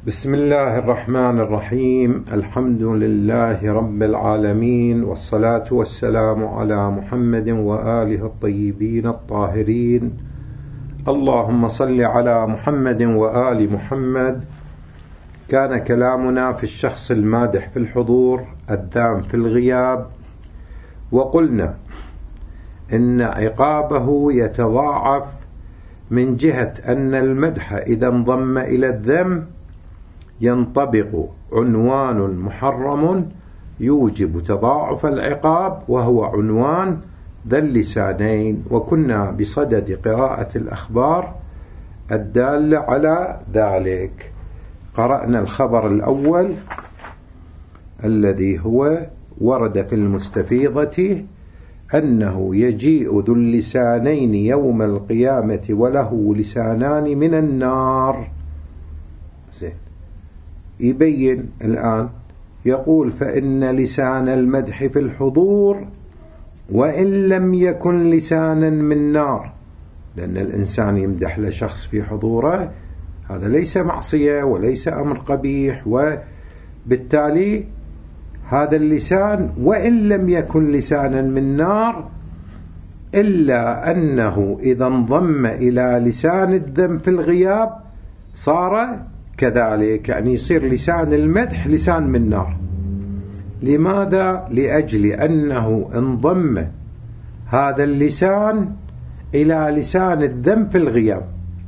بسم الله الرحمن الرحيم. الحمد لله رب العالمين، والصلاة والسلام على محمد وآله الطيبين الطاهرين. اللهم صل على محمد وآل محمد. كان كلامنا في الشخص المادح في الحضور الذام في الغياب، وقلنا إن عقابه يتضاعف من جهة أن المدح إذا انضم إلى الذم ينطبق عنوان محرم يوجب تضاعف العقاب، وهو عنوان ذا اللسانين. وكنا بصدد قراءة الأخبار الدالة على ذلك. قرأنا الخبر الأول الذي هو ورد في المستفيضة أنه يجيء ذو اللسانين يوم القيامة وله لسانان من النار. زين، يبين الآن، يقول فإن لسان المدح في الحضور وإن لم يكن لسانا من نار، لأن الإنسان يمدح لشخص في حضوره هذا ليس معصية وليس أمر قبيح، وبالتالي هذا اللسان وإن لم يكن لسانا من نار، إلا أنه إذا انضم إلى لسان الذم في الغياب صار كذلك، يعني يصير لسان المدح لسان من نار. لماذا؟ لأجل أنه انضم هذا اللسان إلى لسان الذم في الغياب.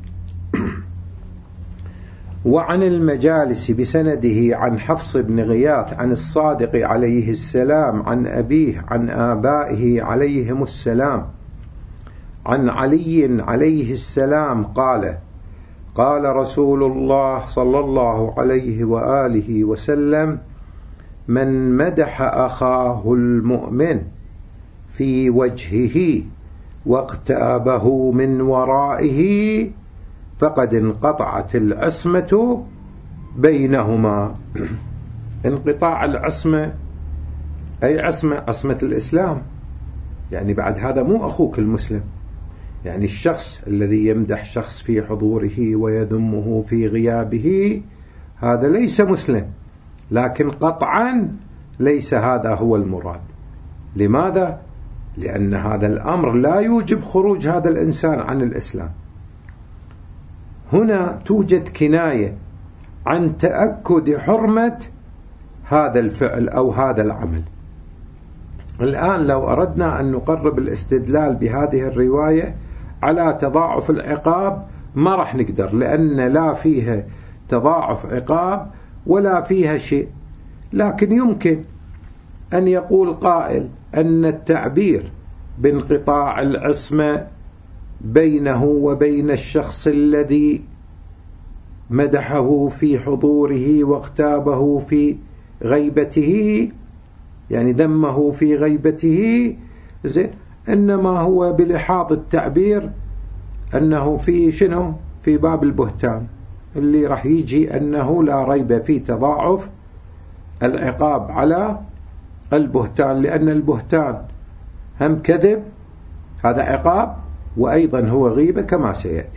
وعن المجالس بسنده عن حفص بن غياث عن الصادق عليه السلام عن أبيه عن آبائه عليهم السلام عن علي عليه السلام قال: قال رسول الله صلى الله عليه وآله وسلم: من مدح أخاه المؤمن في وجهه واغتابه من ورائه فقد انقطعت العصمة بينهما. انقطاع العصمة أي عصمة الإسلام، يعني بعد هذا مو أخوك المسلم، يعني الشخص الذي يمدح شخص في حضوره ويذمه في غيابه هذا ليس مسلم، لكن قطعا ليس هذا هو المراد. لماذا؟ لأن هذا الأمر لا يوجب خروج هذا الإنسان عن الإسلام. هنا توجد كناية عن تأكد حرمة هذا الفعل أو هذا العمل. الآن لو أردنا أن نقرب الاستدلال بهذه الرواية على تضاعف العقاب ما راح نقدر، لأن لا فيها تضاعف عقاب ولا فيها شيء. لكن يمكن أن يقول قائل أن التعبير بانقطاع العصمة بينه وبين الشخص الذي مدحه في حضوره واغتابه في غيبته، يعني ذمه في غيبته، زين، إنما هو بلحاظ التعبير أنه في شنو؟ في باب البهتان، اللي راح يجي أنه لا ريب في تضاعف العقاب على البهتان، لأن البهتان هم كذب هذا عقاب، وأيضا هو غيبة كما سيأتي.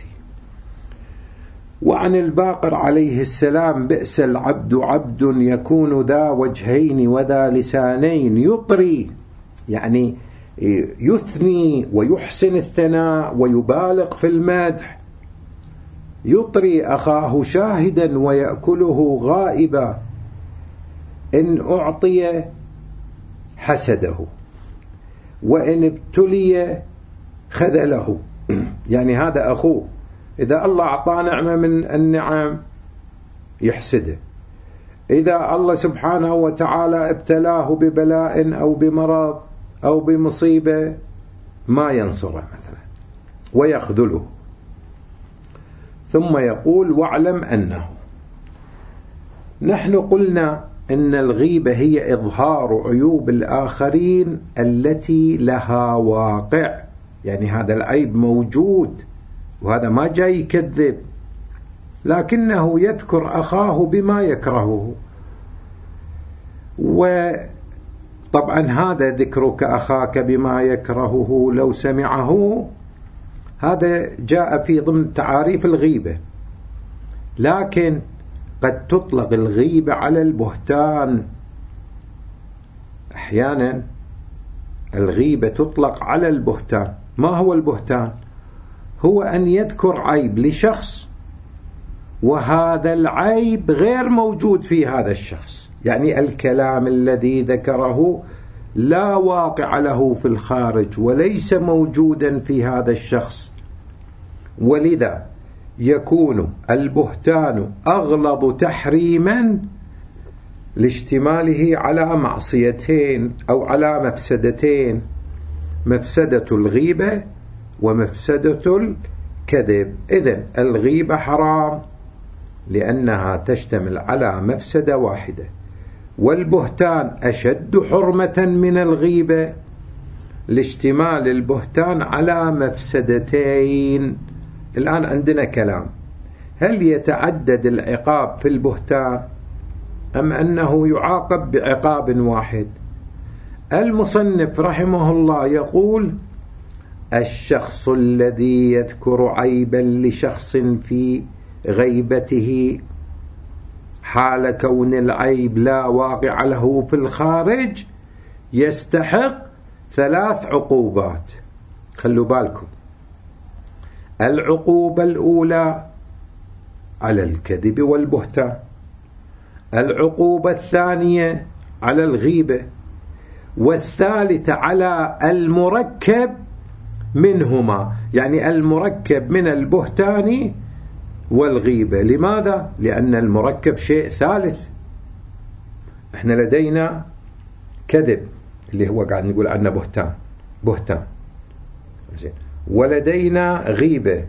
وعن الباقر عليه السلام: بئس العبد عبد يكون ذا وجهين وذا لسانين يطري، يعني يثني ويحسن الثناء ويبالغ في المدح، يطري أخاه شاهدا ويأكله غائبا، إن أعطي حسده وإن ابتلي خذله. يعني هذا أخوه، إذا الله أعطاه نعمة من النعم يحسده، إذا الله سبحانه وتعالى ابتلاه ببلاء أو بمرض أو بمصيبة ما ينصره مثلا ويخذله. ثم يقول: واعلم أنه، نحن قلنا إن الغيبة هي إظهار عيوب الآخرين التي لها واقع، يعني هذا العيب موجود وهذا ما جاي يكذب، لكنه يذكر أخاه بما يكرهه. وطبعا هذا ذكرك أخاك بما يكرهه لو سمعه هذا جاء في ضمن تعاريف الغيبة، لكن قد تطلق الغيبة على البهتان. أحيانا الغيبة تطلق على البهتان. ما هو البهتان؟ هو أن يذكر عيب لشخص وهذا العيب غير موجود في هذا الشخص، يعني الكلام الذي ذكره لا واقع له في الخارج وليس موجودا في هذا الشخص، ولذا يكون البهتان أغلظ تحريما لاشتماله على معصيتين أو على مفسدتين: مفسدة الغيبة ومفسدة الكذب. إذن الغيبة حرام لأنها تشتمل على مفسدة واحدة، والبهتان أشد حرمة من الغيبة لاشتمال البهتان على مفسدتين. الآن عندنا كلام: هل يتعدد العقاب في البهتان أم أنه يعاقب بعقاب واحد؟ المصنف رحمه الله يقول: الشخص الذي يذكر عيبا لشخص في غيبته حال كون العيب لا واقع له في الخارج يستحق 3 عقوبات. خلوا بالكم، العقوبة الأولى على الكذب والبهتان، العقوبة الثانية على الغيبة، والثالثة على المركب منهما، يعني المركب من البهتان والغيبة. لماذا؟ لأن المركب شيء ثالث. احنا لدينا كذب اللي هو قاعد نقول عنه بهتان، ولدينا غيبة،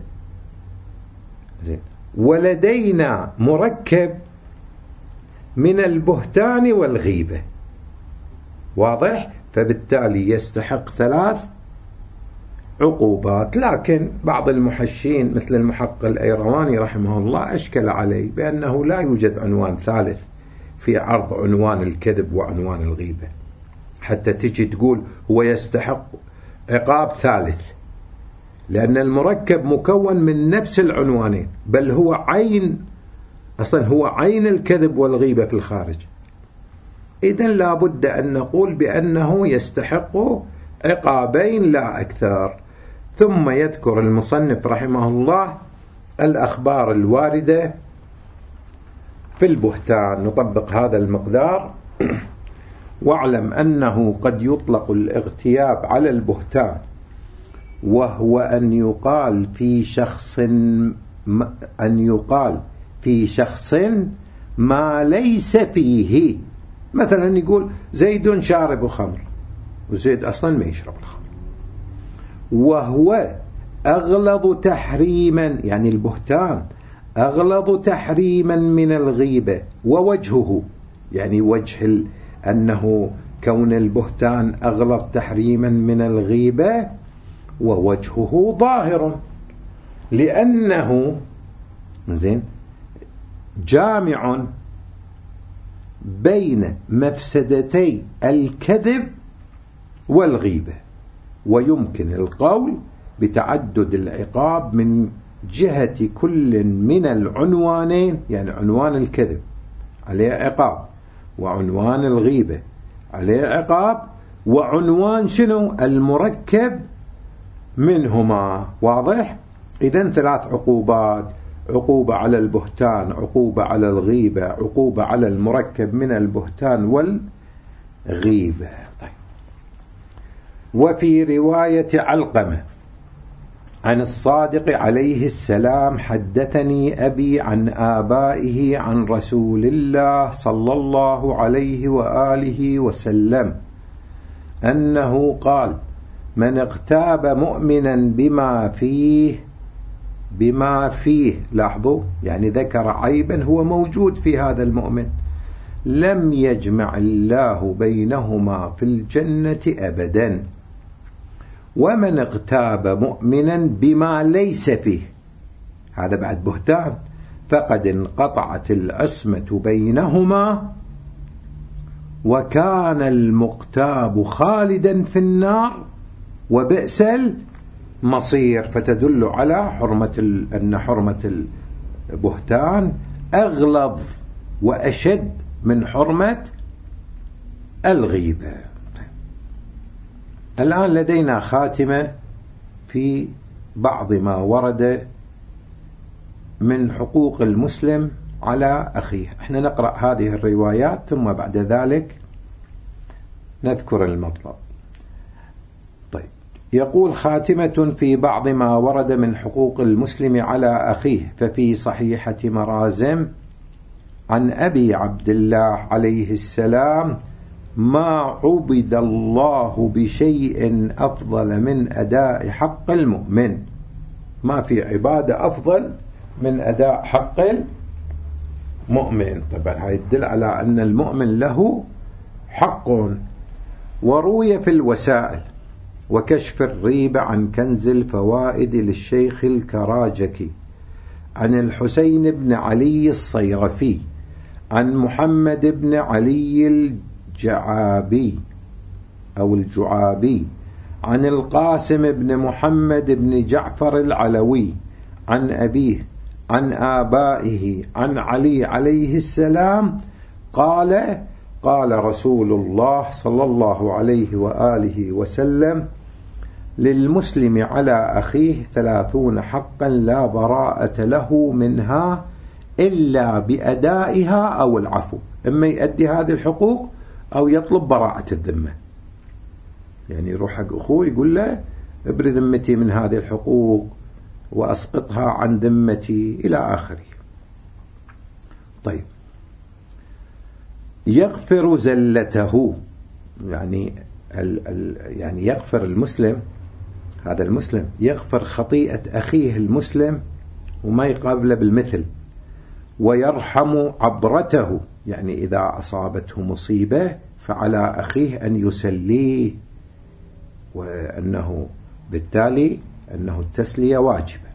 ولدينا مركب من البهتان والغيبة. واضح؟ فبالتالي يستحق 3 عقوبات. لكن بعض المحشين مثل المحقق الأيرواني رحمه الله أشكل عليه بأنه لا يوجد عنوان ثالث في عرض عنوان الكذب وعنوان الغيبة، حتى تجي تقول هو يستحق عقاب ثالث، لأن المركب مكون من نفس العنوانين، بل هو أصلا هو عين الكذب والغيبة في الخارج. إذن لا بد أن نقول بأنه يستحق عقابين لا أكثر. ثم يذكر المصنف رحمه الله الأخبار الواردة في البهتان. نطبق هذا المقدار. واعلم أنه قد يطلق الاغتياب على البهتان، وهو أن يقال في شخص ما ليس فيه. مثلا يقول زيد شارب خمر، وزيد أصلا ما يشرب الخمر، وهو أغلظ تحريما، يعني البهتان أغلظ تحريما من الغيبة، ووجهه، يعني وجه أنه كون البهتان أغلظ تحريما من الغيبة ووجهه ظاهر، لأنه جامع بين مفسدتي الكذب والغيبة، ويمكن القول بتعدد العقاب من جهة كل من العنوانين، يعني عنوان الكذب عليه عقاب، وعنوان الغيبة عليه عقاب، وعنوان شنو؟ المركب منهما. واضح؟ إذن 3 عقوبات: عقوبة على البهتان، عقوبة على الغيبة، عقوبة على المركب من البهتان والغيبة. طيب. وفي رواية علقمة عن الصادق عليه السلام: حدثني أبي عن آبائه عن رسول الله صلى الله عليه وآله وسلم أنه قال: من اغتاب مؤمنا بما فيه، لاحظوا، يعني ذكر عيبا هو موجود في هذا المؤمن، لم يجمع الله بينهما في الجنة أبدا. ومن اغتاب مؤمنا بما ليس فيه، هذا بعد بهتان، فقد انقطعت العصمة بينهما وكان المغتاب خالدا في النار وبئس المصير. فتدل على أن حرمة البهتان أغلظ وأشد من حرمة الغيبة. الآن لدينا خاتمة في بعض ما ورد من حقوق المسلم على أخيه. احنا نقرأ هذه الروايات ثم بعد ذلك نذكر المطلب. طيب، يقول: خاتمة في بعض ما ورد من حقوق المسلم على أخيه. ففي صحيحة مرازم عن أبي عبد الله عليه السلام: ما عبد الله بشيء أفضل من أداء حق المؤمن. ما في عبادة أفضل من أداء حق المؤمن. طبعا هذا يدل على أن المؤمن له حق. وروي في الوسائل وكشف الريبة عن كنز الفوائد للشيخ الكراجكي عن الحسين بن علي الصيرفي عن محمد بن علي الجعابي أو الجعابي عن القاسم بن محمد بن جعفر العلوي عن أبيه عن آبائه عن علي عليه السلام قال: قال رسول الله صلى الله عليه وآله وسلم: للمسلم على أخيه 30 حقا لا براءة له منها إلا بأدائها أو العفو. إما يؤدي هذه الحقوق أو يطلب براءة الذمة. يعني يروح حق أخوه يقول له: ابري ذمتي من هذه الحقوق وأسقطها عن ذمتي إلى آخره. طيب، يغفر زلته، يعني يعني يغفر المسلم، هذا المسلم يغفر خطيئة أخيه المسلم وما يقابله بالمثل، ويرحم عبرته، يعني إذا أصابته مصيبة فعلى أخيه أن يسليه، وأنه بالتالي أنه التسلية واجبة.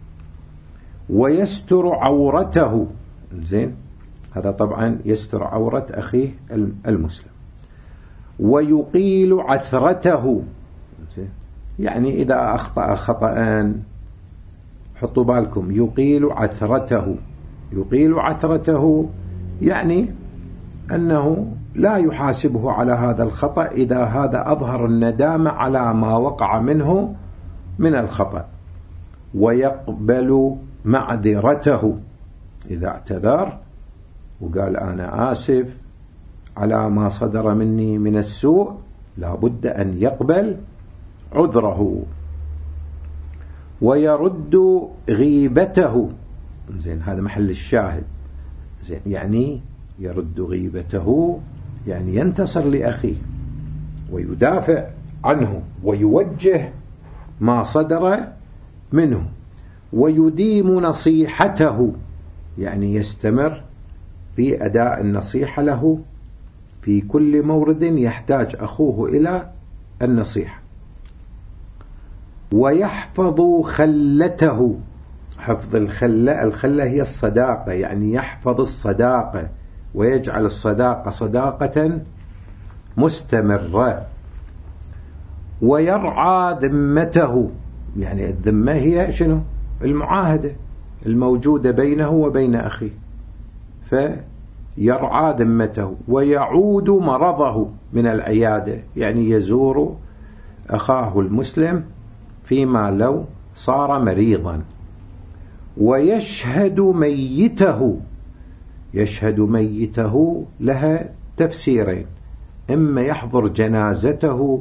ويستر عورته، زين، هذا طبعا يستر عورة أخيه المسلم. ويقيل عثرته، يعني إذا أخطأ خطأ، حطوا بالكم، يقيل عثرته. يقيل عثرته يعني أنه لا يحاسبه على هذا الخطأ إذا هذا أظهر الندامة على ما وقع منه من الخطأ. ويقبل معذرته، إذا اعتذر وقال أنا آسف على ما صدر مني من السوء، لا بد أن يقبل عذره. ويرد غيبته، زين، هذا محل الشاهد. زين، يعني يرد غيبته يعني ينتصر لأخيه ويدافع عنه ويوجه ما صدر منه. ويديم نصيحته، يعني يستمر في أداء النصيحة له في كل مورد يحتاج أخوه إلى النصيحة. ويحفظ خلته، حفظ الخلة هي الصداقة، يعني يحفظ الصداقة ويجعل الصداقة صداقة مستمرة. ويرعى ذمته، يعني الذمة هي شنو؟ المعاهدة الموجودة بينه وبين أخيه، فيرعى ذمته. ويعود مرضه من العيادة، يعني يزور أخاه المسلم فيما لو صار مريضا. ويشهد ميته، يشهد ميته لها تفسيرين: إما يحضر جنازته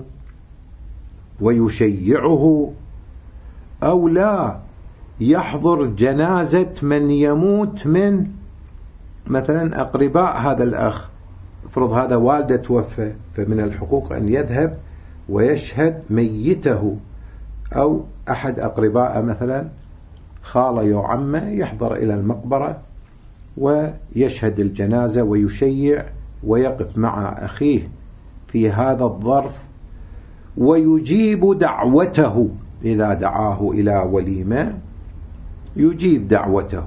ويشيعه، أو لا يحضر جنازة من يموت من مثلا أقرباء هذا الأخ. افرض هذا والده توفى، فمن الحقوق أن يذهب ويشهد ميته، أو أحد أقرباء مثلا خاله وعمه يحضر إلى المقبرة ويشهد الجنازة ويشيع ويقف مع أخيه في هذا الظرف. ويجيب دعوته، إذا دعاه إلى وليمة يجيب دعوته.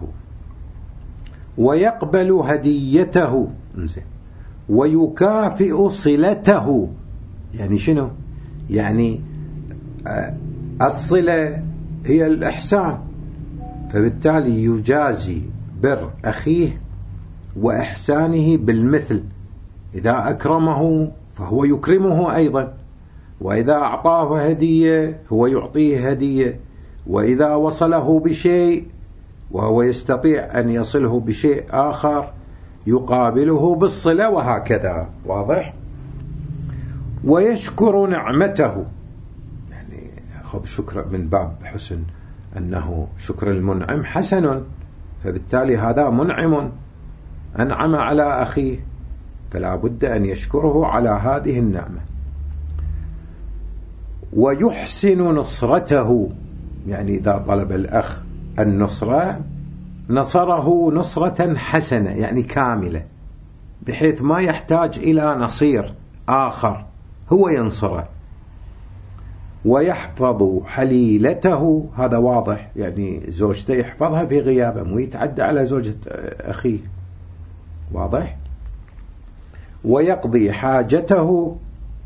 ويقبل هديته، ويكافئ صلته. يعني شنو؟ يعني الصلة هي الإحسان، فبالتالي يجازي بر أخيه وإحسانه بالمثل، إذا أكرمه فهو يكرمه أيضا، وإذا أعطاه هدية هو يعطيه هدية، وإذا وصله بشيء وهو يستطيع أن يصله بشيء آخر يقابله بالصلة، وهكذا. واضح؟ ويشكر نعمته، يعني شكر من باب حسن أنه شكر المنعم حسن، فبالتالي هذا منعم أنعم على أخيه، فلا بد أن يشكره على هذه النعمة. ويحسن نصرته، يعني إذا طلب الأخ النصرة نصره نصرة حسنة، يعني كاملة، بحيث ما يحتاج إلى نصير آخر هو ينصره. ويحفظ حليلته، هذا واضح، يعني زوجته يحفظها في غيابه، مو يتعدى على زوجة أخيه. واضح؟ ويقضي حاجته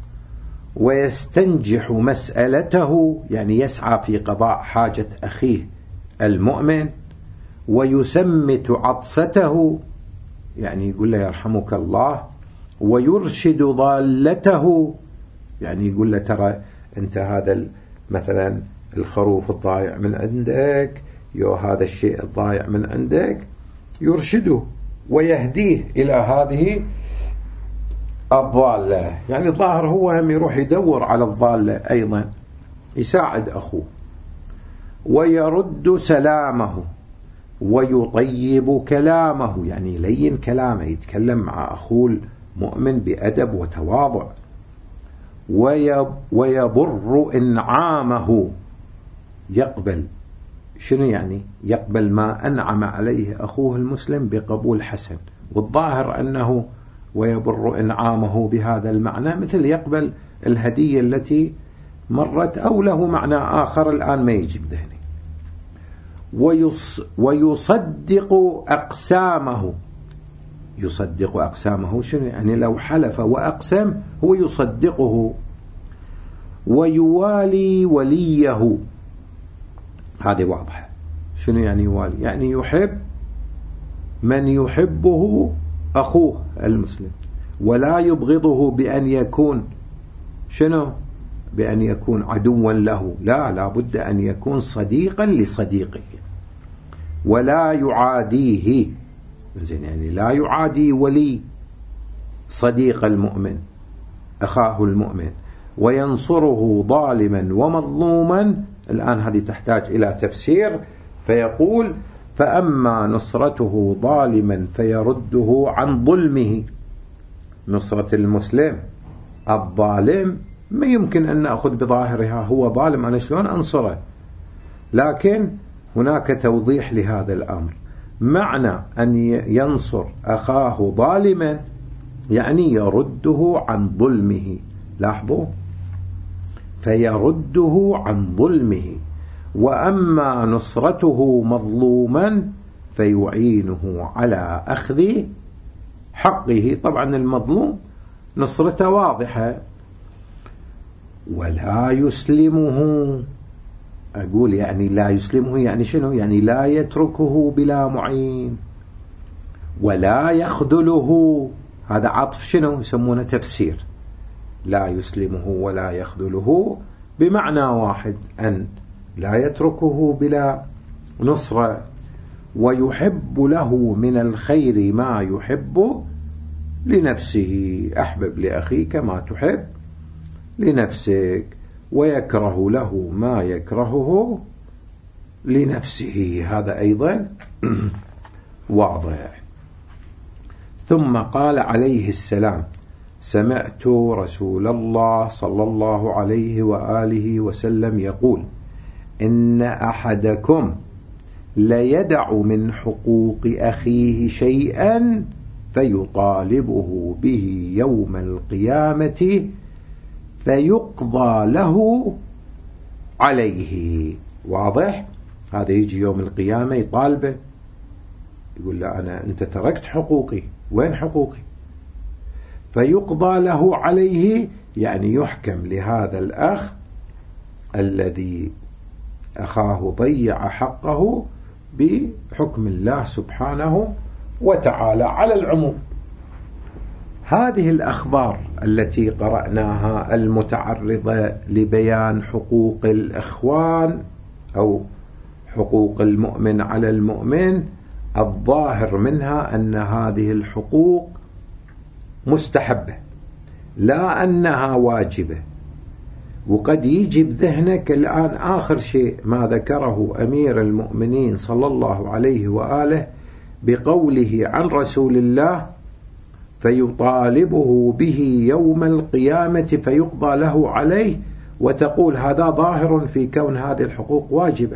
ويستنجح مسألته، يعني يسعى في قضاء حاجة أخيه المؤمن. ويسمت عطسته، يعني يقول له يرحمك الله. ويرشد ضالته، يعني يقول له ترى أنت هذا مثلا الخروف الضايع من عندك، هذا الشيء الضايع من عندك، يرشده ويهديه إلى هذه الضالة. يعني الظاهر هو هم يروح يدور على الضالة أيضا، يساعد أخوه. ويرد سلامه ويطيب كلامه، يعني يلين كلامه، يتكلم مع أخوه المؤمن بأدب وتواضع. ويبر إنعامه، يقبل، شنو يعني؟ يقبل ما أنعم عليه أخوه المسلم بقبول حسن، والظاهر أنه ويبر إنعامه بهذا المعنى مثل يقبل الهدية التي مرت، أو له معنى آخر الآن ما يجي بذهني. ويصدق أقسامه، يصدق أقسامه شنو يعني؟ لو حلف وأقسم هو يصدقه. ويوالي وليه، هذه واضحة، شنو يعني يوالي؟ يعني يحب من يحبه أخوه المسلم، ولا يبغضه بأن يكون شنو؟ بأن يكون عدوا له، لا بد أن يكون صديقا لصديقه. ولا يعاديه، يعني لا يعادي ولي صديق المؤمن أخاه المؤمن. وينصره ظالما ومظلوما، الآن هذه تحتاج إلى تفسير، فيقول: فأما نصرته ظالما فيرده عن ظلمه. نصرة المسلم الظالم ما يمكن أن نأخذ بظاهرها، هو ظالم أنا شلون أنصره؟ لكن هناك توضيح لهذا الأمر. معنى أن ينصر أخاه ظالما يعني يرده عن ظلمه، لاحظوا، فيرده عن ظلمه. وأما نصرته مظلوما فيعينه على أخذ حقه. طبعا المظلوم نصرته واضحة. ولا يسلمه، أقول يعني لا يسلمه يعني شنو؟ يعني لا يتركه بلا معين. ولا يخذله، هذا عطف شنو؟ يسمونه تفسير. لا يسلمه ولا يخذله بمعنى واحد، أن لا يتركه بلا نصرة. ويحب له من الخير ما يحب لنفسه، أحبب لأخيك ما تحب لنفسك. ويكره له ما يكرهه لنفسه، هذا أيضا واضح. ثم قال عليه السلام: سمعت رسول الله صلى الله عليه وآله وسلم يقول: إن أحدكم ليدع من حقوق أخيه شيئا فيطالبه به يوم القيامة فيقضى له عليه. واضح؟ هذا يجي يوم القيامة يطالبه، يقول له أنت تركت حقوقي، وين حقوقي؟ فيقضى له عليه، يعني يحكم لهذا الأخ الذي أخاه ضيع حقه بحكم الله سبحانه وتعالى على العموم. هذه الأخبار التي قرأناها المتعرضة لبيان حقوق الإخوان أو حقوق المؤمن على المؤمن، الظاهر منها أن هذه الحقوق مستحبة لا أنها واجبة. وقد يجي بذهنك الآن آخر شيء ما ذكره أمير المؤمنين صلى الله عليه وآله بقوله عن رسول الله: فيطالبه به يوم القيامة فيقضى له عليه، وتقول هذا ظاهر في كون هذه الحقوق واجبة،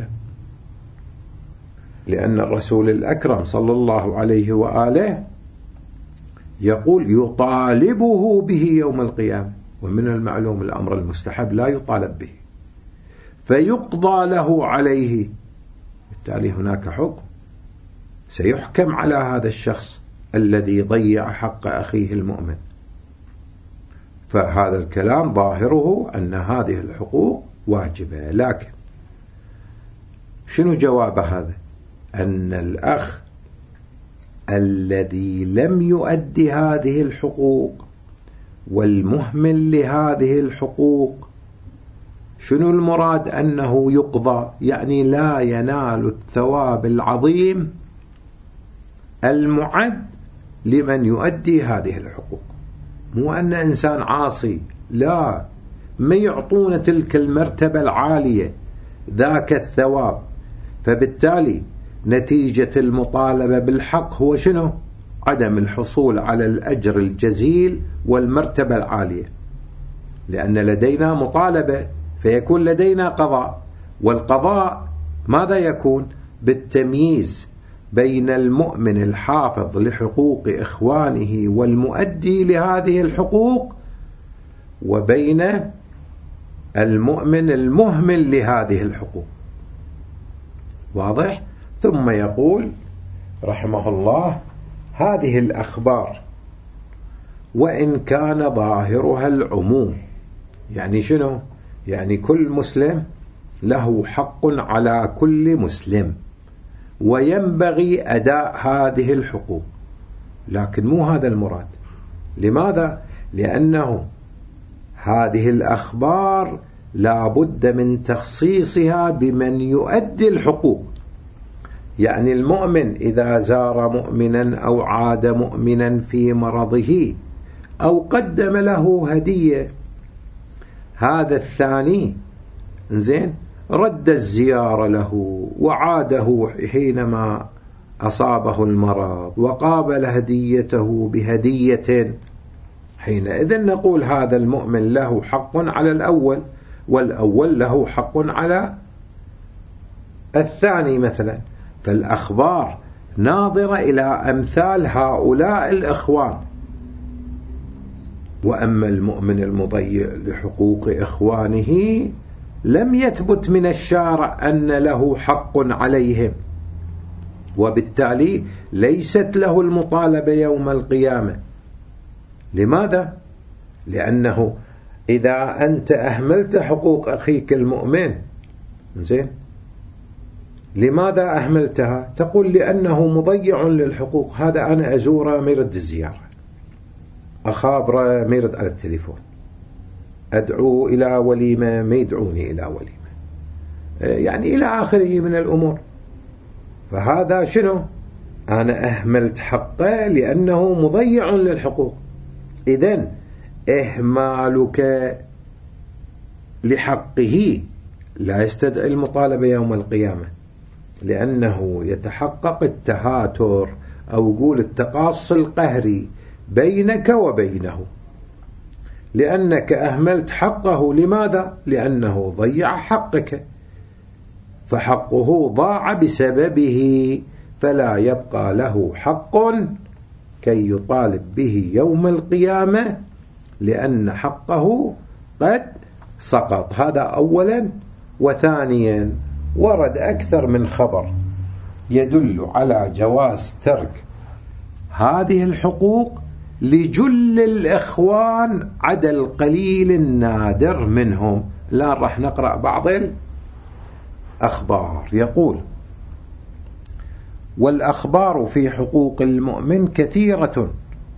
لأن الرسول الأكرم صلى الله عليه وآله يقول يطالبه به يوم القيامة، ومن المعلوم الأمر المستحب لا يطالب به، فيقضى له عليه، بالتالي هناك حكم سيحكم على هذا الشخص الذي ضيع حق أخيه المؤمن. فهذا الكلام ظاهره أن هذه الحقوق واجبة. لكن شنو جواب هذا؟ أن الأخ الذي لم يؤدي هذه الحقوق والمهمل لهذه الحقوق، شنو المراد؟ أنه يقضى، يعني لا ينال الثواب العظيم المعد لمن يؤدي هذه الحقوق. مو أن إنسان عاصي، لا، ما يعطون تلك المرتبة العالية ذاك الثواب. فبالتالي نتيجة المطالبة بالحق هو شنو؟ عدم الحصول على الأجر الجزيل والمرتبة العالية، لأن لدينا مطالبة فيكون لدينا قضاء، والقضاء ماذا يكون؟ بالتمييز بين المؤمن الحافظ لحقوق إخوانه والمؤدي لهذه الحقوق، وبين المؤمن المهمل لهذه الحقوق. واضح؟ ثم يقول رحمه الله: هذه الأخبار وإن كان ظاهرها العموم، يعني شنو؟ يعني كل مسلم له حق على كل مسلم، وينبغي أداء هذه الحقوق، لكن مو هذا المراد. لماذا؟ لأنه هذه الأخبار لا بد من تخصيصها بمن يؤدي الحقوق. يعني المؤمن إذا زار مؤمنا أو عاد مؤمنا في مرضه أو قدم له هدية، هذا الثاني زين رد الزيارة له وعاده حينما أصابه المرض وقابل هديته بهدية، حينئذ نقول هذا المؤمن له حق على الأول، والأول له حق على الثاني مثلا. فالأخبار ناظرة إلى أمثال هؤلاء الإخوان. وأما المؤمن المضيع لحقوق إخوانه لم يثبت من الشارع أن له حق عليهم، وبالتالي ليست له المطالبة يوم القيامة. لماذا؟ لأنه إذا أنت أهملت حقوق أخيك المؤمن، زين، لماذا أهملتها؟ تقول لأنه مضيع للحقوق. هذا أنا أزوره ما يرد الزيارة، أخابره ما يرد على التليفون، أدعو إلى وليمة ما يدعوني إلى وليمة، يعني إلى آخره من الأمور. فهذا شنو؟ أنا أهملت حقه لأنه مضيع للحقوق. إذن إهمالك لحقه لا يستدعي المطالبة يوم القيامة، لأنه يتحقق التهاتر أو قول التقاص القهري بينك وبينه، لأنك أهملت حقه. لماذا؟ لأنه ضيع حقك، فحقه ضاع بسببه، فلا يبقى له حق كي يطالب به يوم القيامة، لأن حقه قد سقط. هذا أولا. وثانيا ورد أكثر من خبر يدل على جواز ترك هذه الحقوق لجل الإخوان عدا القليل النادر منهم. الآن راح نقرأ بعض الأخبار. يقول: والأخبار في حقوق المؤمن كثيرة،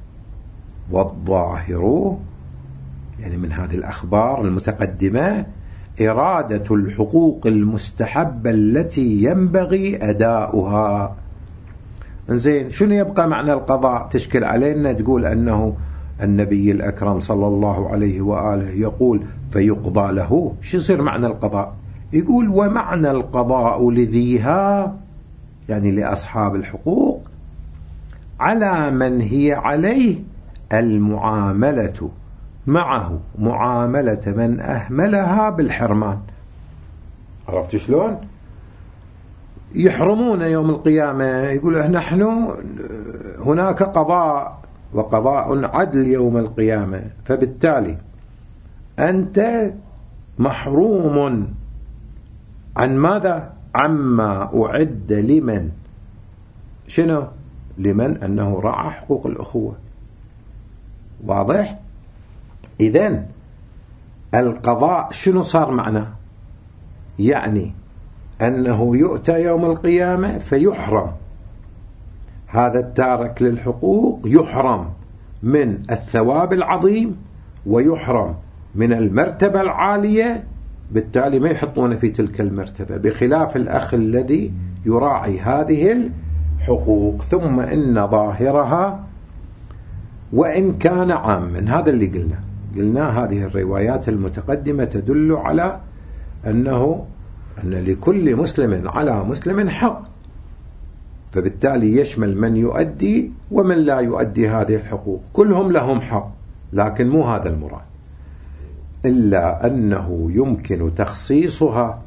والظاهر يعني من هذه الأخبار المتقدمة إرادة الحقوق المستحبة التي ينبغي أداؤها. إنزين، شنو يبقى معنى القضاء؟ تشكل علينا تقول أنه النبي الأكرم صلى الله عليه وآله يقول فيقضى له. شو يصير معنى القضاء؟ يقول ومعنى القضاء لذيها، يعني لأصحاب الحقوق، على من هي عليه المعاملة معه معاملة من أهملها بالحرمان. عرفت شلون؟ يحرمون يوم القيامة، يقول نحن هناك قضاء، وقضاء عدل يوم القيامة، فبالتالي أنت محروم عن ماذا؟ عما أعد لمن، شنو؟ لمن أنه راعى حقوق الأخوة. واضح؟ إذن القضاء شنو صار معناه؟ يعني أنه يؤتى يوم القيامة فيحرم هذا التارك للحقوق، يحرم من الثواب العظيم ويحرم من المرتبة العالية، بالتالي ما يحطونه في تلك المرتبة، بخلاف الأخ الذي يراعي هذه الحقوق. ثم إن ظاهرها وإن كان عاما، هذا اللي قلنا هذه الروايات المتقدمة تدل على أن لكل مسلم على مسلم حق، فبالتالي يشمل من يؤدي ومن لا يؤدي هذه الحقوق، كلهم لهم حق، لكن مو هذا المراد، إلا أنه يمكن تخصيصها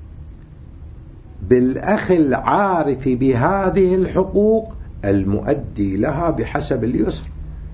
بالأخ العارف بهذه الحقوق المؤدي لها بحسب اليسر.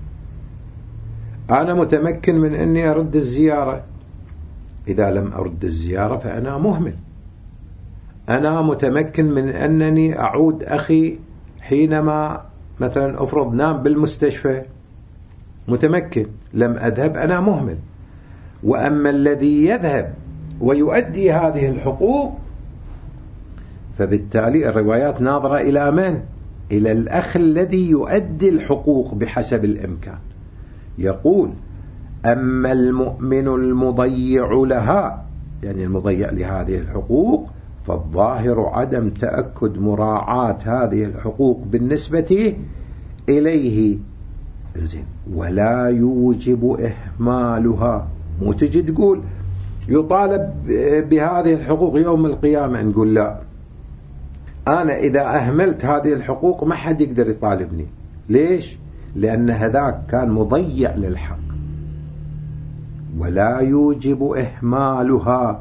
أنا متمكن من أني أرد الزيارة، إذا لم أرد الزيارة فأنا مهمل. أنا متمكن من أنني أعود أخي حينما مثلا أفرض نام بالمستشفى، متمكن، لم أذهب، أنا مهمل. وأما الذي يذهب ويؤدي هذه الحقوق، فبالتالي الروايات ناظرة إلى من؟ إلى الأخ الذي يؤدي الحقوق بحسب الإمكان. يقول أما المؤمن المضيع لها، يعني المضيع لهذه الحقوق، فالظاهر عدم تأكد مراعاة هذه الحقوق بالنسبة إليه، ولا يوجب إهمالها. مو تجي تقول يطالب بهذه الحقوق يوم القيامة، نقول لا، أنا إذا أهملت هذه الحقوق ما حد يقدر يطالبني. ليش؟ لأن هذاك كان مضيع للحق. ولا يوجب إهمالها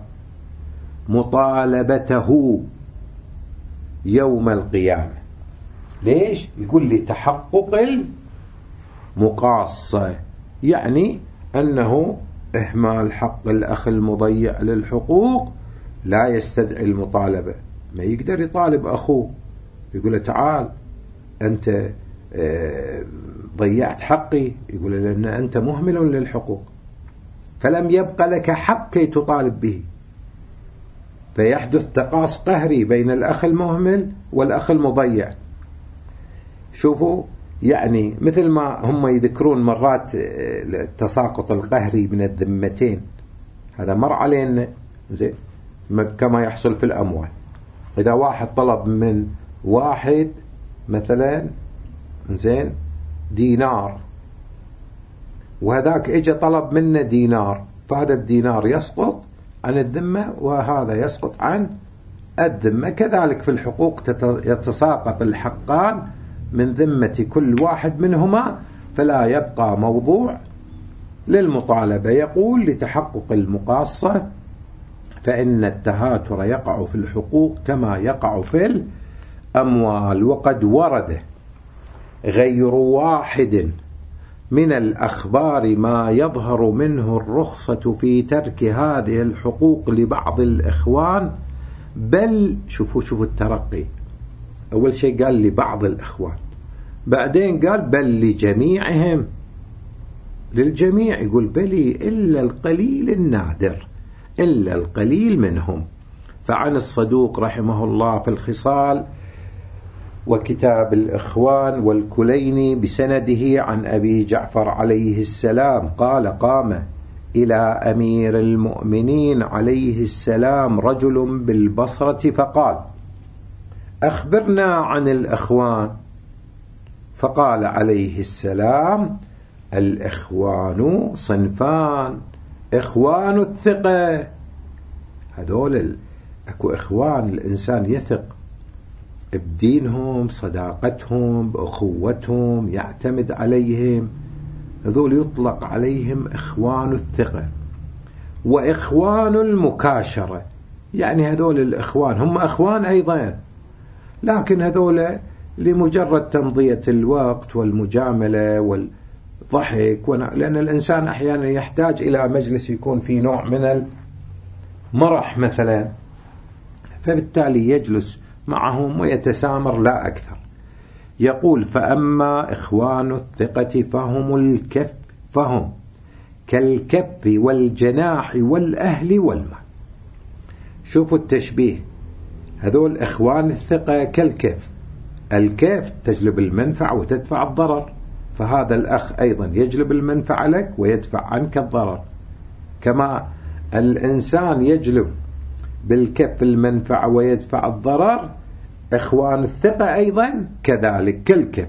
مطالبته يوم القيامة. ليش؟ يقول لي تحقق المقاصة، يعني أنه إهمال حق الأخ المضيع للحقوق لا يستدعي المطالبة. ما يقدر يطالب أخوه، يقول له تعال أنت ضيعت حقي، يقول له لأن أنت مهمل للحقوق، فلم يبقى لك حق كي تطالب به، فيحدث تقاص قهري بين الأخ المهمل والأخ المضيع. شوفوا، يعني مثل ما هم يذكرون مرات التساقط القهري من الذمتين، هذا مر علينا زين، كما يحصل في الأموال. إذا واحد طلب من واحد مثلا زين دينار، وهذاك اجى طلب منه دينار، فهذا الدينار يسقط عن الذمة وهذا يسقط عن الذمة. كذلك في الحقوق يتساقط الحقان من ذمة كل واحد منهما، فلا يبقى موضوع للمطالبة. يقول لتحقق المقاصة فإن التهاتر يقع في الحقوق كما يقع في الأموال. وقد ورد غير واحد من الأخبار ما يظهر منه الرخصة في ترك هذه الحقوق لبعض الإخوان، بل شوفوا الترقي، أول شيء قال لبعض الإخوان، بعدين قال بل لجميعهم، للجميع. يقول بلي إلا القليل النادر، إلا القليل منهم. فعن الصدوق رحمه الله في الخصال وكتاب الإخوان والكليني بسنده عن أبي جعفر عليه السلام قال: قام إلى أمير المؤمنين عليه السلام رجل بالبصرة فقال: أخبرنا عن الإخوان. فقال عليه السلام: الإخوان صنفان: إخوان الثقة، هذول أكو إخوان الإنسان يثق بدينهم، صداقتهم، بأخوتهم، يعتمد عليهم، هذول يطلق عليهم إخوان الثقة. وإخوان المكاشرة، يعني هذول الإخوان هم إخوان أيضا، لكن هذول لمجرد تمضية الوقت والمجاملة والضحك، لأن الإنسان أحيانا يحتاج إلى مجلس يكون فيه نوع من المرح مثلا، فبالتالي يجلس معهم ويتسامر لا أكثر. يقول: فأما إخوان الثقة فهم كالكف والجناح والأهل والمال. شوفوا التشبيه، هذول إخوان الثقة كالكف، الكف تجلب المنفعة وتدفع الضرر، فهذا الأخ أيضا يجلب المنفعة لك ويدفع عنك الضرر، كما الإنسان يجلب بالكف المنفعة ويدفع الضرر، إخوان الثقة أيضا كذلك كالكف.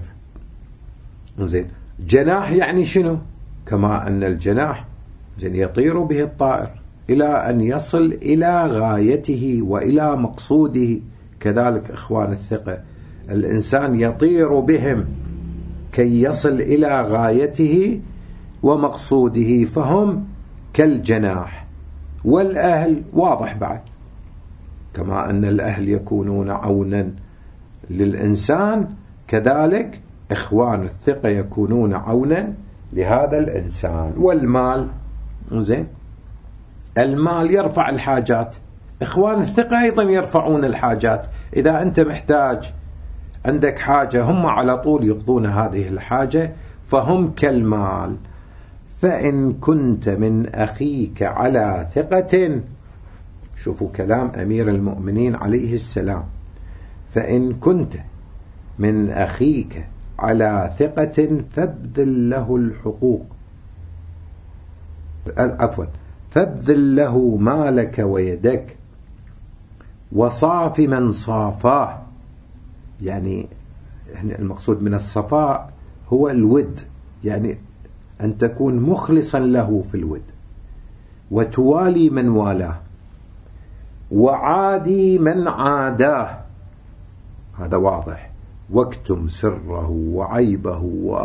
زين، جناح يعني شنو؟ كما أن الجناح يطير به الطائر إلى أن يصل إلى غايته وإلى مقصوده، كذلك إخوان الثقة الإنسان يطير بهم كي يصل إلى غايته ومقصوده، فهم كالجناح. والأهل واضح بعد، كما أن الأهل يكونون عونا للإنسان، كذلك إخوان الثقة يكونون عونا لهذا الإنسان. والمال، زين، المال يرفع الحاجات، إخوان الثقة أيضا يرفعون الحاجات. إذا أنت محتاج، عندك حاجة، هم على طول يقضون هذه الحاجة، فهم كالمال. فإن كنت من أخيك على ثقة، شوفوا كلام أمير المؤمنين عليه السلام، فإن كنت من أخيك على ثقة فابذل له الحقوق، فابذل له مالك ويدك، وصاف من صافاه. يعني المقصود من الصفاء هو الود، يعني أن تكون مخلصا له في الود، وتوالي من والاه، وعادي من عاداه، هذا واضح. واكتم سره وعيبه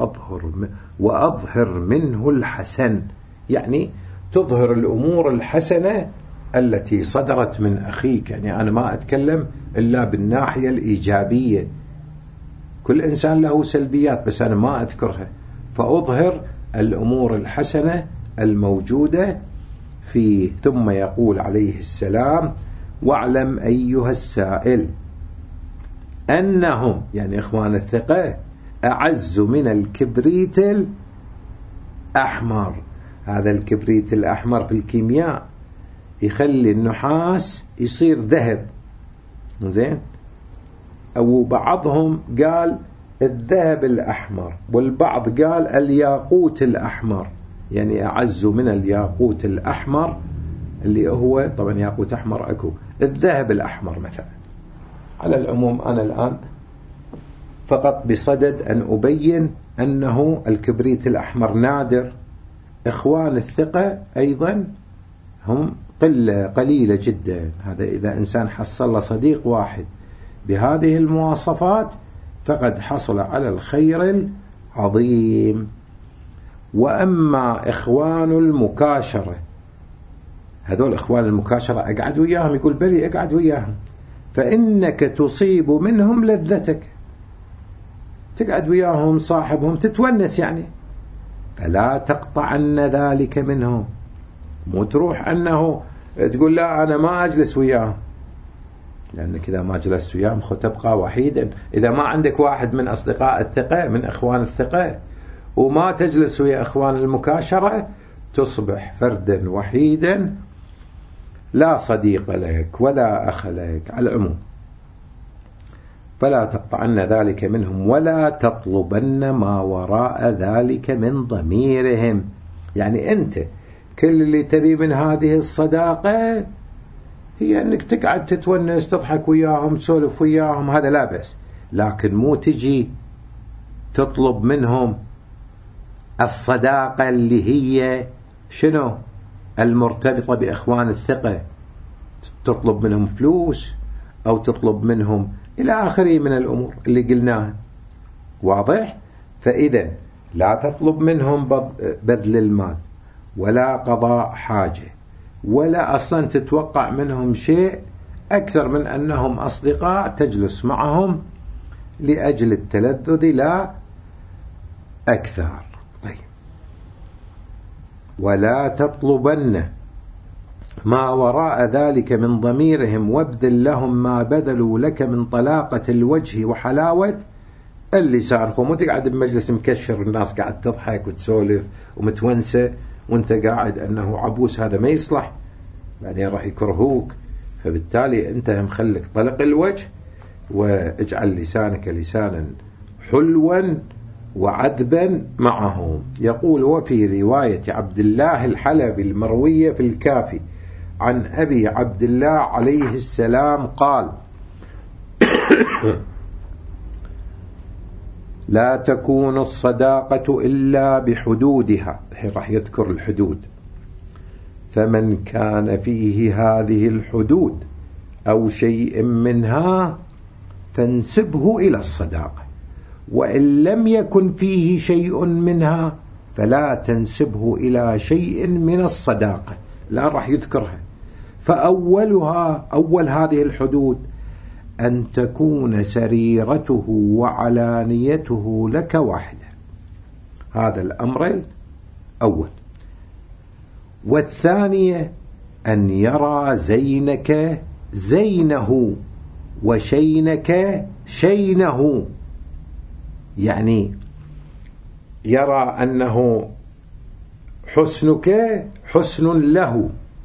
وأظهر منه الحسن، يعني تظهر الأمور الحسنة التي صدرت من أخيك. يعني أنا ما أتكلم إلا بالناحية الإيجابية، كل إنسان له سلبيات بس أنا ما أذكرها، فأظهر الأمور الحسنة الموجودة فيه. ثم يقول عليه السلام: واعلم أيها السائل أنهم، يعني إخوان الثقة، أعز من الكبريت الأحمر. هذا الكبريت الأحمر في الكيمياء يخلي النحاس يصير ذهب، زين، أو بعضهم قال الذهب الأحمر، والبعض قال الياقوت الأحمر، يعني أعز من الياقوت الأحمر، اللي هو طبعا ياقوت أحمر أكو، الذهب الأحمر مثلا. على العموم أنا الآن فقط بصدد أن أبين أنه الكبريت الأحمر نادر. إخوان الثقة أيضا هم قليلة جدا، هذا إذا إنسان حصل صديق واحد بهذه المواصفات فقد حصل على الخير العظيم. وأما إخوان المكاشرة، هذول إخوان المكاشرة أقعد وياهم، يقول بلي أقعد وياهم، فإنك تصيب منهم لذتك، تقعد وياهم صاحبهم تتونس يعني، فلا تقطعن ذلك منهم. مو تروح أنه تقول لا أنا ما أجلس وياهم، لأنك إذا ما جلست وياهم تبقى وحيدا. إذا ما عندك واحد من أصدقاء الثقة من إخوان الثقة وما تجلس ويا إخوان المكاشرة، تصبح فردا وحيدا لا صديق لك ولا أخ لك. على العموم فلا تقطعن ذلك منهم ولا تطلبن ما وراء ذلك من ضميرهم. يعني أنت كل اللي تبي من هذه الصداقة هي أنك تقعد تتونس تضحك وياهم تسولف وياهم، هذا لا بأس، لكن مو تجي تطلب منهم الصداقة اللي هي شنو المرتبطة بإخوان الثقة، تطلب منهم فلوس أو تطلب منهم إلى آخره من الأمور اللي قلناها. واضح؟ فإذا لا تطلب منهم بذل المال ولا قضاء حاجة ولا أصلا تتوقع منهم شيء أكثر من أنهم أصدقاء تجلس معهم لأجل التلذذ لا أكثر. طيب، ولا تطلبن ما وراء ذلك من ضميرهم وابذل لهم ما بذلوا لك من طلاقة الوجه وحلاوة اللسان. مو تقعد بمجلس مكشر الناس قاعد تضحك وتسولف ومتونسة وانت قاعد أنه عبوس، هذا ما يصلح، بعدين راح يكرهوك. فبالتالي انت هم خلك طلق الوجه واجعل لسانك لسانا حلوا وعذبا معهم. يقول: وفي رواية عبد الله الحلبي المروية في الكافي عن أبي عبد الله عليه السلام قال: لا تكون الصداقة إلا بحدودها. الحين راح يذكر الحدود. فمن كان فيه هذه الحدود أو شيء منها فانسبه إلى الصداقة، وإن لم يكن فيه شيء منها فلا تنسبه إلى شيء من الصداقة. لا راح يذكرها. فأولها، أول هذه الحدود، أن تكون سريرته وعلانيته لك واحدة. هذا الأمر الأول. والثانية أن يرى زينك زينه وشينك شينه، يعني يرى أنه حسنك حسن له،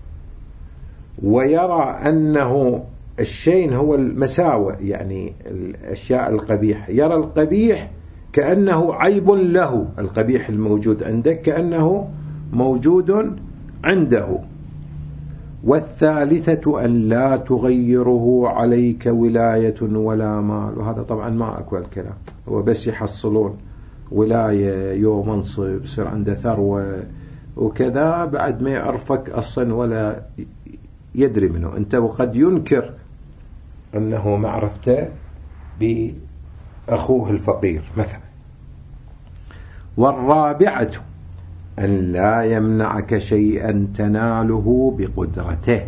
ويرى أنه الشين هو المساوئ، يعني الأشياء القبيحة، يرى القبيح كأنه عيب له، القبيح الموجود عندك كأنه موجود عنده. والثالثة أن لا تغيره عليك ولاية ولا مال. وهذا طبعا ما أكوى الكلام، هو بس يحصلون ولاية يوم منصب يصير عنده ثروة وكذا، بعد ما يعرفك أصلا ولا يدري منه أنت، وقد ينكر أنه معرفته بأخوه الفقير مثلا. والرابعة أن لا يمنعك شيئا تناله بقدرته،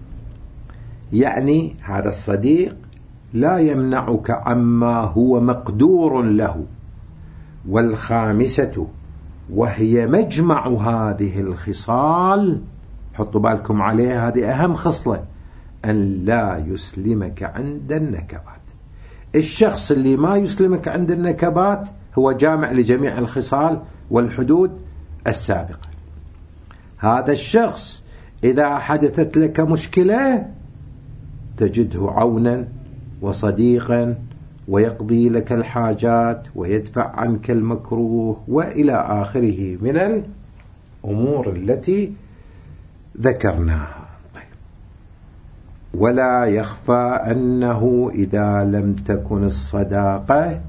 يعني هذا الصديق لا يمنعك عما هو مقدور له. والخامسة وهي مجمع هذه الخصال، حطوا بالكم عليها، هذه أهم خصلة، أن لا يسلمك عند النكبات. الشخص اللي ما يسلمك عند النكبات هو جامع لجميع الخصال والحدود السابقة. هذا الشخص إذا حدثت لك مشكلة تجده عونا وصديقا، ويقضي لك الحاجات ويدفع عنك المكروه وإلى آخره من الأمور التي ذكرناها. طيب. ولا يخفى أنه إذا لم تكن الصداقة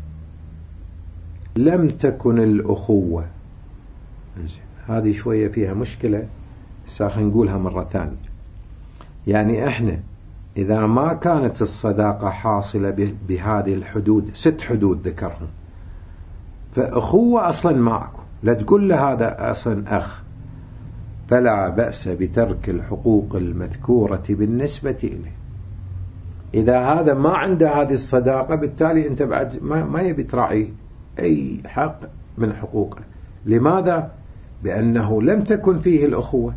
لم تكن الأخوة. هذه شوية فيها مشكلة، خلينا نقولها مرة ثانية. يعني احنا إذا ما كانت الصداقة حاصلة بهذه الحدود، 6 حدود ذكرهم، فأخوة أصلا معكم، لا تقول له هذا أصلا أخ، فلا بأس بترك الحقوق المذكورة بالنسبة إليه. إذا هذا ما عنده هذه الصداقة، بالتالي أنت بعد ما يبي تراعي أي حق من حقوقه. لماذا؟ بأنه لم تكن فيه الأخوة.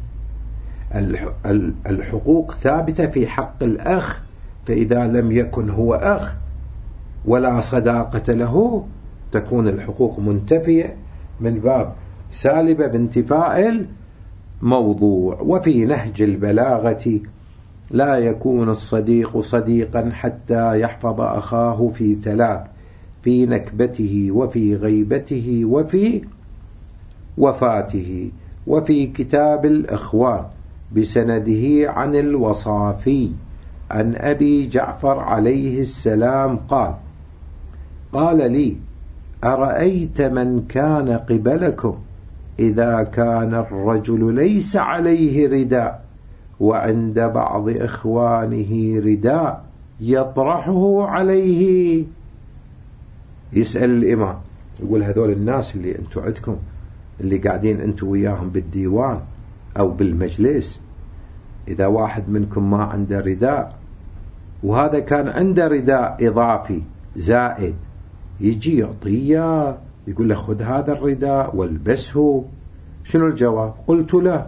الحقوق ثابتة في حق الأخ، فإذا لم يكن هو أخ ولا صداقة له تكون الحقوق منتفية من باب سالبة بانتفاء الموضوع. وفي نهج البلاغة لا يكون الصديق صديقا حتى يحفظ أخاه في ثلاث: في نكبته، وفي غيبته، وفي وفاته. وفي كتاب الإخوان بسنده عن الوصافي عن أبي جعفر عليه السلام قال: قال لي: أرأيت من كان قبلكم إذا كان الرجل ليس عليه رداء وعند بعض إخوانه رداء يطرحه عليه. يسأل الإمام يقول: هذول الناس اللي أنتوا عندكم، اللي قاعدين أنتوا وياهم بالديوان أو بالمجلس، إذا واحد منكم ما عنده رداء وهذا كان عنده رداء إضافي زائد، يجي يعطيه، يقول له: خذ هذا الرداء والبسه. شنو الجواب؟ قلت له: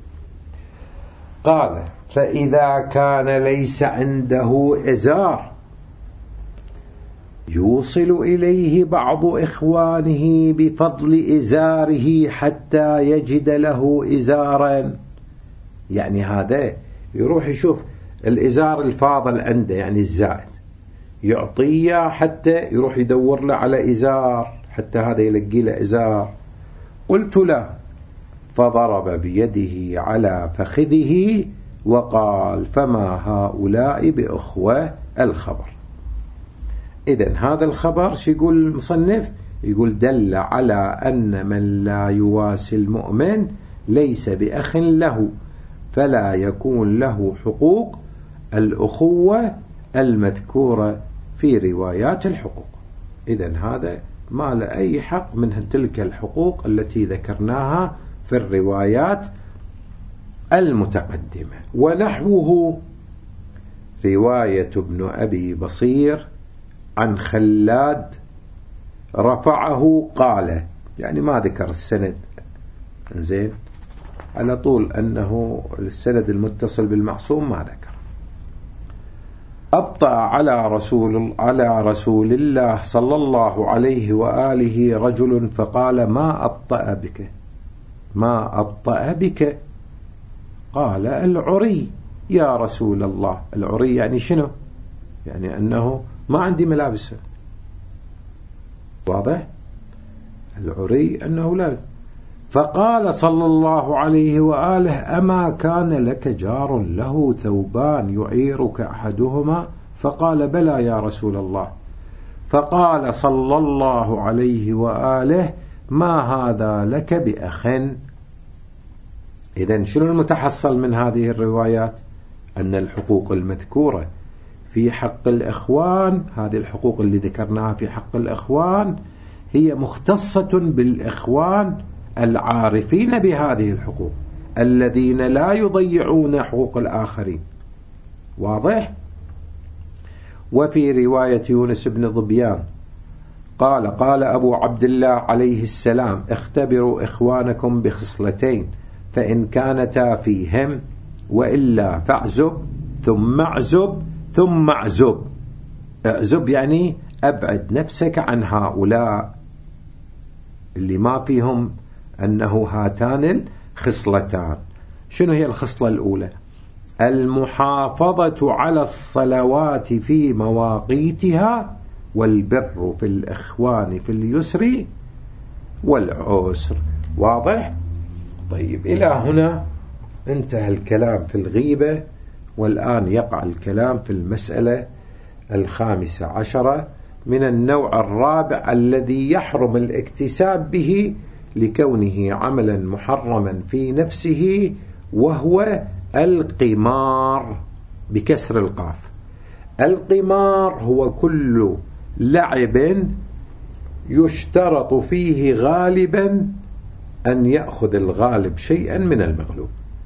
قال: فإذا كان ليس عنده إزار يوصل إليه بعض إخوانه بفضل إزاره حتى يجد له إزارا. يعني هذا يروح يشوف الإزار الفاضل عنده، يعني الزائد، يعطيه حتى يروح يدور له على إزار، حتى هذا يلقي له إزار. قلت له: فضرب بيده على فخذه وقال: فما هؤلاء بأخوة الخبر. إذن هذا الخبر شو يقول المصنف؟ يقول: دل على أن من لا يواسي المؤمن ليس بأخ له، فلا يكون له حقوق الأخوة المذكورة في روايات الحقوق. إذن هذا ما له أي حق من تلك الحقوق التي ذكرناها في الروايات المتقدمة. ونحوه رواية ابن أبي بصير عن خلاد رفعه قال، يعني ما ذكر السند، زين، على طول أنه السند المتصل بالمعصوم ما ذكر. أبطأ على رسول الله صلى الله عليه وآله رجل فقال: ما أبطأ بك؟ ما أبطأ بك؟ قال: العري يا رسول الله. العري يعني شنو؟ يعني أنه ما عندي ملابس. واضح؟ العري أنه لا. فقال صلى الله عليه وآله: أما كان لك جار له ثوبان يعيرك أحدهما؟ فقال: بلى يا رسول الله. فقال صلى الله عليه وآله: ما هذا لك بأخ؟ إذن شنو المتحصل من هذه الروايات؟ أن الحقوق المذكورة في حق الإخوان، هذه الحقوق اللي ذكرناها في حق الإخوان، هي مختصة بالإخوان العارفين بهذه الحقوق، الذين لا يضيعون حقوق الآخرين. واضح؟ وفي رواية يونس بن ظبيان قال: قال أبو عبد الله عليه السلام: اختبروا إخوانكم بخصلتين، فإن كانتا فيهم وإلا فاعزب ثم اعزب ثم اعزب. اعزب يعني أبعد نفسك عن هؤلاء اللي ما فيهم أنه هاتان الخصلتان. شنو هي الخصلة الأولى؟ المحافظة على الصلوات في مواقيتها، والبر في الإخوان في اليسر والعسر. واضح؟ طيب، إلى هنا انتهى الكلام في الغيبة، والآن يقع الكلام في المسألة 15 من النوع الرابع الذي يحرم الاكتساب به لكونه عملا محرما في نفسه، وهو القمار بكسر القاف. القمار هو كل لعب يشترط فيه غالبا أن يأخذ الغالب شيئا من المغلوب.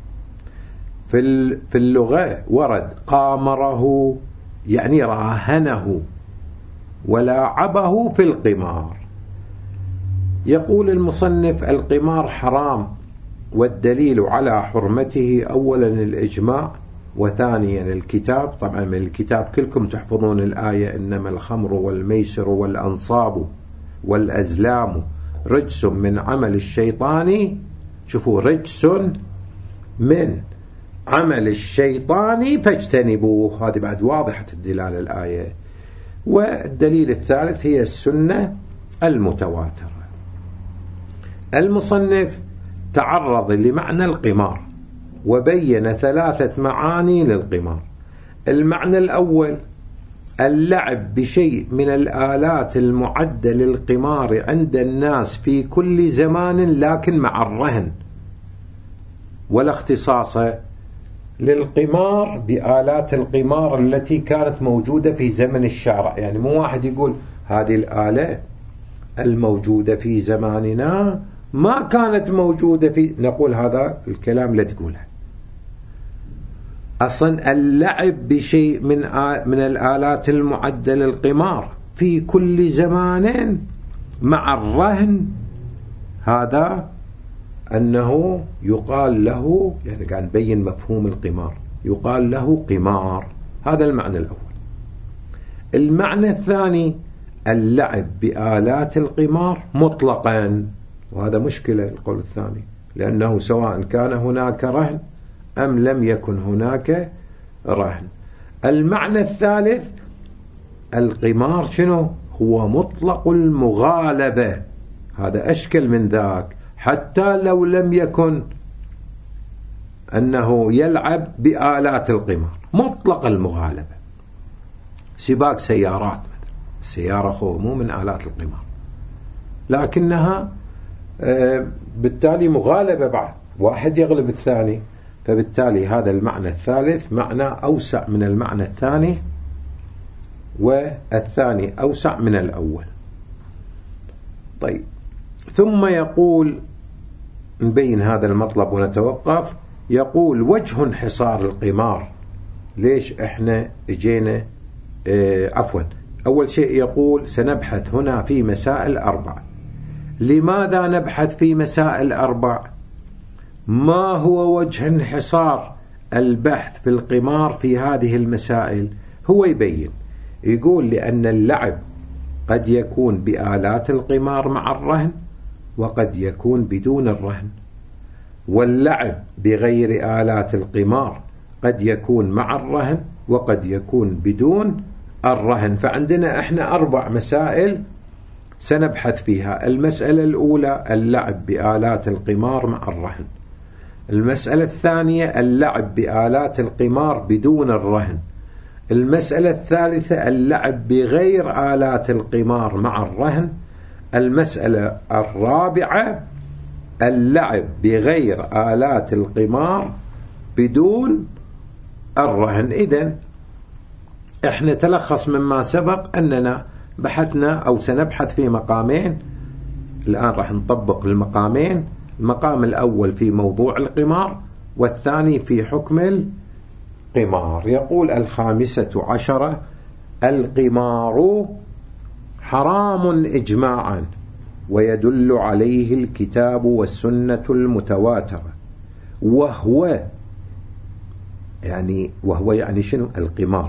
في اللغة ورد قامره يعني راهنه ولاعبه في القمار. يقول المصنف: القمار حرام، والدليل على حرمته أولا الإجماع، وثانيا الكتاب. طبعا من الكتاب كلكم تحفظون الآية: إنما الخمر والميسر والأنصاب والأزلام رجس من عمل الشيطان. شوفوا، رجس من عمل الشيطان فاجتنبوه. هذه بعد واضحة الدلالة الآية. والدليل الثالث هي السنة المتواترة. المصنف تعرض لمعنى القمار وبين 3 معاني للقمار. المعنى الأول اللعب بشيء من الآلات المعدة للقمار عند الناس في كل زمان لكن مع الرهن، ولا اختصاص للقمار بآلات القمار التي كانت موجودة في زمن الشارع. يعني مو واحد يقول هذه الآلة الموجودة في زماننا ما كانت موجودة في، نقول هذا الكلام لا تقوله. أصلا اللعب بشيء من الآلات المعدة للقمار في كل زمان مع الرهن، هذا أنه يقال له، يعني قاعد نبين مفهوم القمار، يقال له قمار. هذا المعنى الأول. المعنى الثاني اللعب بآلات القمار مطلقا، وهذا مشكلة القول الثاني، لأنه سواء كان هناك رهن أم لم يكن هناك رهن. المعنى الثالث القمار شنو؟ هو مطلق المغالبة، هذا أشكل من ذاك، حتى لو لم يكن أنه يلعب بآلات القمار، مطلق المغالبة. سباق سيارات مثلا، السيارة مو من آلات القمار، لكنها بالتالي مغالبة، بعد واحد يغلب الثاني، فبالتالي هذا المعنى الثالث معنى أوسع من المعنى الثاني، والثاني أوسع من الأول. طيب، ثم يقول، نبين هذا المطلب ونتوقف. يقول وجه انحصار القمار. ليش احنا اجينا أول شيء يقول سنبحث هنا في مسائل 4. لماذا نبحث في مسائل 4؟ ما هو وجه انحصار البحث في القمار في هذه المسائل؟ هو يبين، يقول لأن اللعب قد يكون بآلات القمار مع الرهن، وقد يكون بدون الرهن، واللعب بغير آلات القمار قد يكون مع الرهن وقد يكون بدون الرهن. فعندنا احنا 4 مسائل سنبحث فيها. المسألة الأولى اللعب بآلات القمار مع الرهن. المسألة الثانية اللعب بآلات القمار بدون الرهن. المسألة الثالثة اللعب بغير آلات القمار مع الرهن. المسألة الرابعة اللعب بغير آلات القمار بدون الرهن. إذن احنا تلخص مما سبق أننا بحثنا أو سنبحث في مقامين. الآن راح نطبق المقامين. المقام الأول في موضوع القمار، والثاني في حكم القمار. يقول 15 القمار حرام إجماعا، ويدل عليه الكتاب والسنة المتواترة، وهو يعني شنو القمار؟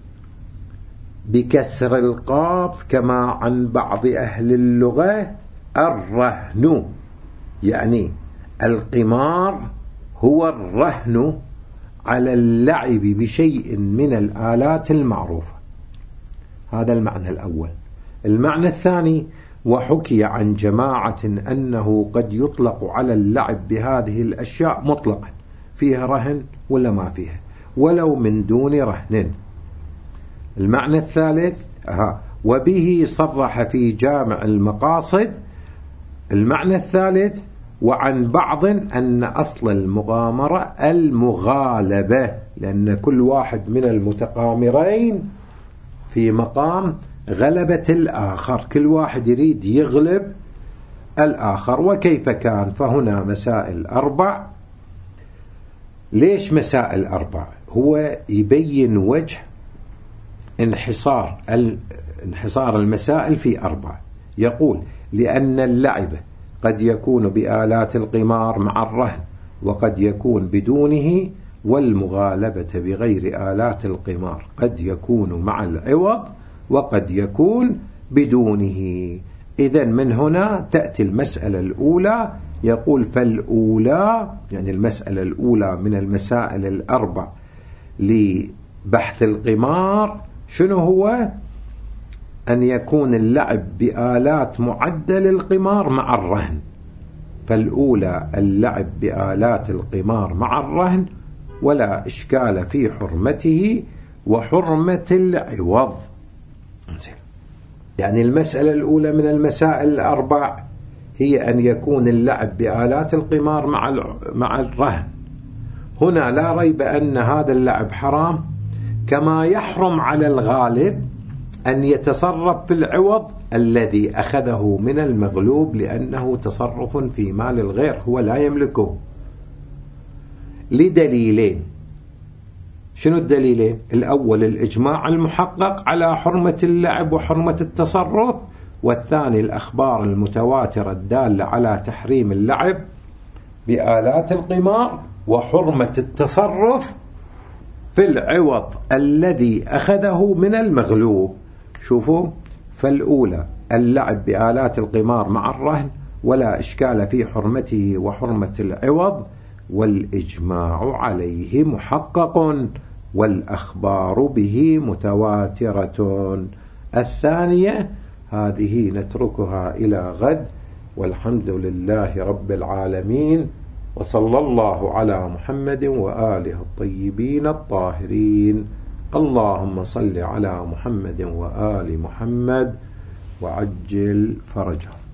بكسر القاف كما عن بعض أهل اللغة الرهن. يعني القمار هو الرهن على اللعب بشيء من الآلات المعروفة. هذا المعنى الأول. المعنى الثاني وحكي عن جماعة أنه قد يطلق على اللعب بهذه الأشياء مطلقا، فيها رهن ولا ما فيها، ولو من دون رهن. المعنى الثالث وبه صرح في جامع المقاصد. المعنى الثالث وعن بعض أن أصل المغامرة المغالبة، لأن كل واحد من المتقامرين في مقام غلبة الآخر، كل واحد يريد يغلب الآخر. وكيف كان؟ فهنا مسائل 4. ليش مسائل 4؟ هو يبين وجه انحصار المسائل في 4. يقول لأن اللعب قد يكون بآلات القمار مع الرهن، وقد يكون بدونه، والمغالبة بغير آلات القمار قد يكون مع العوض وقد يكون بدونه. إذن من هنا تأتي المسألة الأولى يقول فالأولى يعني المسألة الأولى من المسائل الأربع لبحث القمار شنو هو؟ أن يكون اللعب بآلات معدة للقمار مع الرهن. فالأولى اللعب بآلات القمار مع الرهن ولا إشكال في حرمته وحرمة العوض. يعني المسألة الأولى من المسائل الأربع هي أن يكون اللعب بآلات القمار مع الرهن. هنا لا ريب أن هذا اللعب حرام، كما يحرم على الغالب أن يتصرف في العوض الذي أخذه من المغلوب، لأنه تصرف في مال الغير هو لا يملكه، لدليلين. شنو الدليلين؟ الأول الإجماع المحقق على حرمة اللعب وحرمة التصرف، والثاني الأخبار المتواترة الدالة على تحريم اللعب بآلات القمار وحرمة التصرف في العوض الذي أخذه من المغلوب. شوفوا، فالأولى اللعب بآلات القمار مع الرهن ولا إشكال في حرمته وحرمة العوض، والإجماع عليه محقق والأخبار به متواترة. الثانية هذه نتركها إلى غد، والحمد لله رب العالمين، وصلى الله على محمد وآله الطيبين الطاهرين. اللهم صل على محمد وآل محمد وعجل فرجهم.